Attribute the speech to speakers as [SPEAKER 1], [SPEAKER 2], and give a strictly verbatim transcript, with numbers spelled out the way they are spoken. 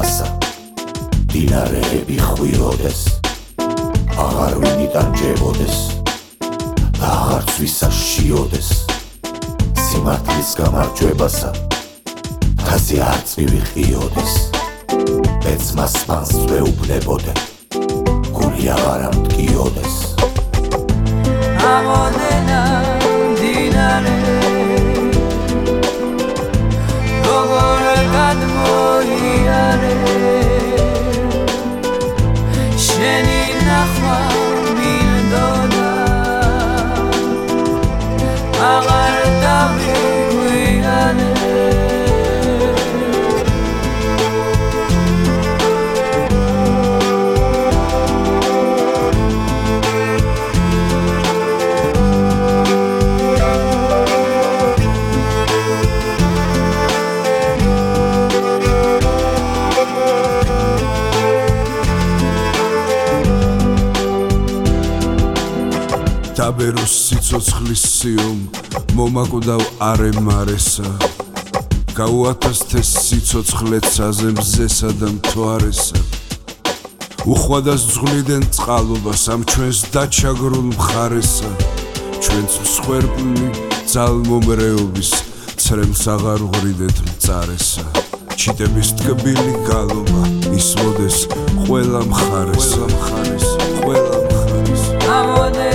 [SPEAKER 1] რგებასა დინარეები ხვიოდეს აღარ ვინი დარჯებოდეს და აღარც ვისაც შიოდეს სიმართლის გამარჯვებასა თასი არც მივიყიოდეს ეცმას პანს ვეუბნებოდე გული აღარა მткиოდეს
[SPEAKER 2] ამოდენა დინარე როგორ გადმოიარე შენი ნახვა მინდოდა აღარ დავიგვიანე
[SPEAKER 3] დაბეროს სიცოცხლის სიომ მომაკვდავ არემარესა გაუათასთეს სიცოცხლეთ საზემზესა და მთვარესა უხვადას ძღვნიდან წყალობას ამ ჩვენს დაჩაგრულ მხარესა ჩვენც მსხვერპლი ძალმომრეობის ცრემლს აღარ ვღრიდეთ მწარესა ჩიტების ტკბილი გალობა ისმოდეს ყველა მხარესა ყველა მხარეს
[SPEAKER 2] ამოდენა